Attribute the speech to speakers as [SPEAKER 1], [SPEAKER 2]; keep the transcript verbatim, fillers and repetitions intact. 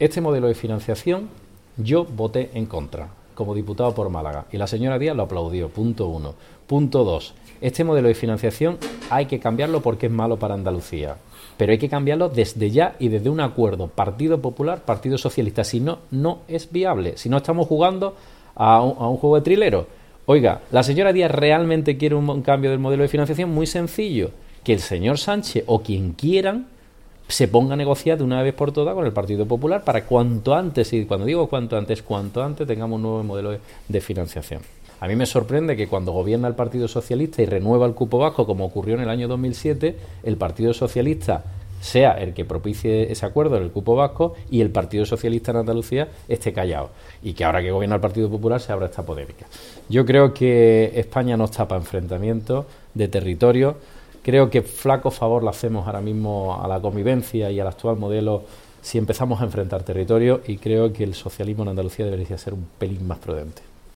[SPEAKER 1] Este modelo de financiación yo voté en contra como diputado por Málaga y la señora Díaz lo aplaudió, punto uno. Punto dos, este modelo de financiación hay que cambiarlo porque es malo para Andalucía, pero hay que cambiarlo desde ya y desde un acuerdo Partido Popular, Partido Socialista, si no, no es viable, si no estamos jugando a un, a un juego de trilero. Oiga, ¿la señora Díaz realmente quiere un, un cambio del modelo de financiación? Muy sencillo, que el señor Sánchez o quien quieran se ponga a negociar de una vez por todas con el Partido Popular para cuanto antes, y cuando digo cuanto antes, cuanto antes tengamos un nuevo modelo de, de financiación. A mí me sorprende que cuando gobierna el Partido Socialista y renueva el cupo vasco, como ocurrió en el año dos mil siete, el Partido Socialista sea el que propicie ese acuerdo en el cupo vasco y el Partido Socialista en Andalucía esté callado. Y que ahora que gobierna el Partido Popular se abra esta polémica. Yo creo que España no está para enfrentamientos de territorio. Creo que flaco favor le hacemos ahora mismo a la convivencia y al actual modelo si empezamos a enfrentar territorio, y creo que el socialismo en Andalucía debería ser un pelín más prudente.